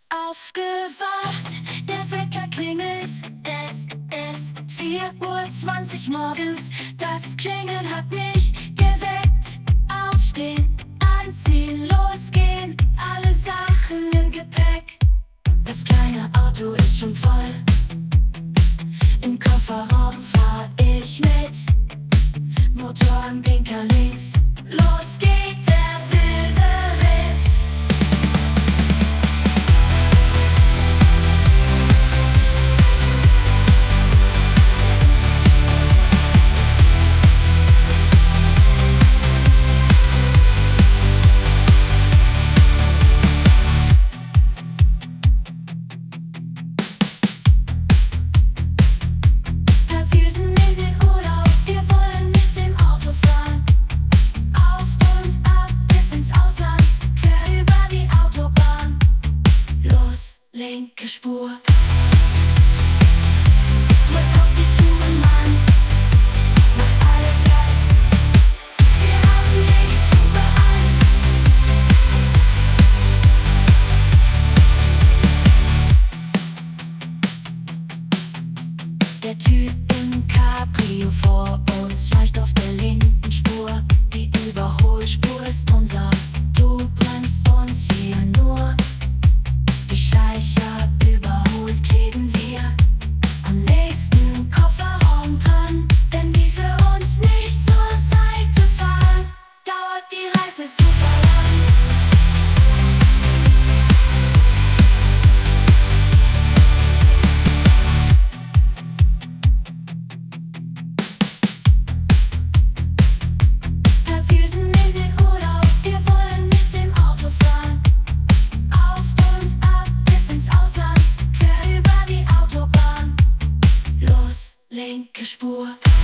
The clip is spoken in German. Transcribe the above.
Aufgewacht, der Wecker klingelt. Es ist 4:20 Uhr morgens. Das Klingeln hat mich geweckt. Aufstehen, anziehen, losgehen. Alle Sachen im Gepäck. Das kleine Auto ist schon voll. Im Kofferraum fahr ich mit. Motorenblinker links. Los geht der wilde Ritt. Linke Spur. Drück auf die Tube, Mann. Macht alle Platz. Wir haben Lichttube an. Der Typ im Cabrio vor uns schleicht auf der linken Spur. Die Überholspur ist unser. Du bremst uns hier nur. Schleicher überholt, kleben wir am nächsten Kofferraum dran. Wenn die für uns nicht zur Seite fahren, dauert die Reise super lang. Wir düsen in den Urlaub, wir wollen mit dem Auto fahren. Auf und ab bis ins Ausland, quer über die Autobahn. Los, linke Spur.